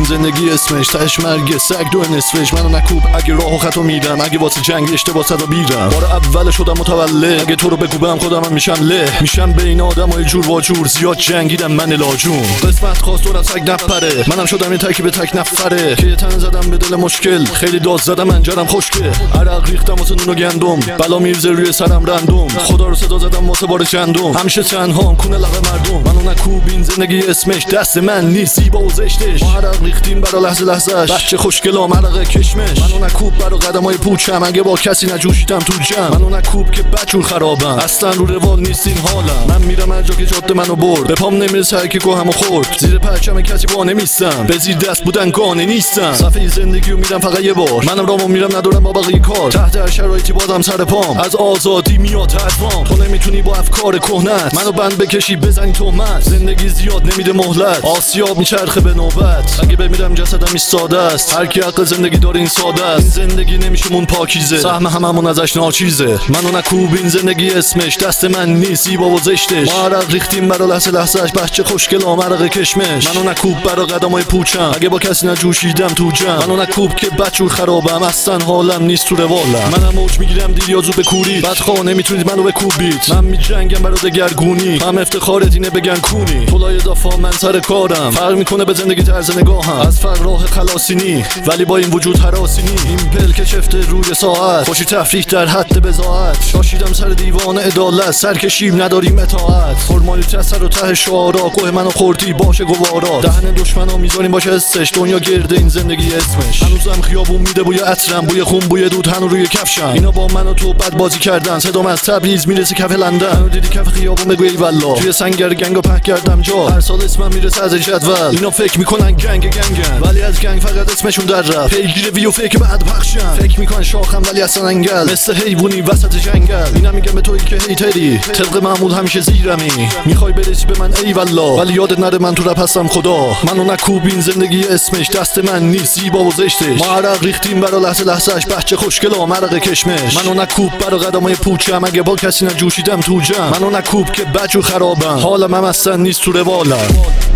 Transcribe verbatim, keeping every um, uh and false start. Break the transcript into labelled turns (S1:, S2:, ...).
S1: زندگی اسمش تهش مرگ سگ دو نصفش. منو نکوب اگه راهو خطا میرم، اگه واسه جنگ اشتباه صدا بیرم. بار اول شدم متولد، اگه تو رو بکوبم خودم میشم له. میشم بین آدمای جور و جور، زیاد جنگیدم من لاجون. قسمت خواست دورم سگ نپره، منم شدم یه تکی به تک نفره. که تن زدم به دل مشکل، خیلی داد زدم انجرم خشکه. عرق ریختم واسه نون و گندم، بلا میرزه روی سرم رندوم. خدا رو صدا زدم واسه بار چندم، همیشه تنها کونه لقه مردم. منو نکوب این زندگی اسمش دست من نیست، زیبا و زشتش. ما عرق ریختیم برا لحظه لحظهش، بچه خوشگلام عرق کشمش. منو نکوب برا قدمای پوچم، اگه با کسی نجوشیدم تو جمع. منو نکوب که بچور خرابم، اصلا رو روال نیست این حالم. من میرم هر جا که جاده منو برد، به پام نمیرسه هر کی گوهمو خورد. زیر پرچم کسی با نمیستم، به زیر دست بودن گانه نیستم. صفحه زندگیو میرم فقط یه بار، منم رامو میرم ندارم با بقیه کار. تحت هر شرایطی بازم سر پام، از آزادی میاد حرفام. تو نمیتونی با افکار کهنت منو بند بکشی بزنی تهمت. زندگی زیاد نمیده مهلت، آسیاب میچرخه به نوبت. اگه بمیرم جسدم ایستاده است، هر کی حق زندگی داره این ساده است. این زندگی نمیشه مون پاکیزه، سهم هممون ازش ناچیزه. منو نکوب این زندگی اسمش دست من نیست، زیبا و زشتش. ما عرق ریختیم برا لحظه لحظهش، بچه خوشگلام عرق کشمش. منو نکوب برا قدمای پوچم، اگه با کسی نجوشیدم تو جمع. منو نکوب که بچور خرابم، اصلا حالم نیست تو روالم. منم موج میگیرم دیریازو بکورید، بدخواه نمیتونید منو بکوبید. من میجنگم برا دگرگونی، هم افتخارت اینه بگن کونی. طلای اضافه من سر کارم، فرق میکنه به زندگی طرز نگاهم. از فرق راه خلاصی نی، ولی با این وجود هراسی نی. این پل که شفته روی ساعت، خوشی تفریح در حد بضاعت. شاشیدم سر دیوان عدالت، سرکشیم نداریم اطاعت. فرمالیت از سر و ته شعارا، کوه منو خوردی باشه گوارا. دهن دشمنو میذاریم باشه حسش، دنیا گرده این زندگی اسمش. هنوزم خیابون میده بوی عطرم، بوی خون بوی دود هنو روی کفشم. اینا با من و تو بد بازی کردن، صدام از تبریز میرسه کف لندن. منو دیدی کف خیابون بگو ای والله، توی سنگر گنگو پهک کردم جا. هر سال اسمم میرسه از جدول، اینا فکر میکنن گنگ گنگن، ولی از گنگ فقط اسمشون در رفت. پیگیر ویو فکر بعد پخشن، فکر میکنن شاخم ولی اصلا انگل. مثل حیوانی وسط جنگل، اینا میگم به تویی که هیتری، طبق معمول همیشه زیرمی. میخوای برسی به من ای والله، ولی یادت نره من تو رپ هستم خدا. منو نکوب این زندگی اسمش دست من نیست، زیبا و زشتش. ما عرق ریختیم برا لحظه لحظهش، بچه خوشگلام عرق کشمش. منو نکوب برا قدمای پوچم، اگه با کسی نجوشیدم تو جمع. منو نکوب که بچو خرابم، حالم هم اصلا نیست تو روالم.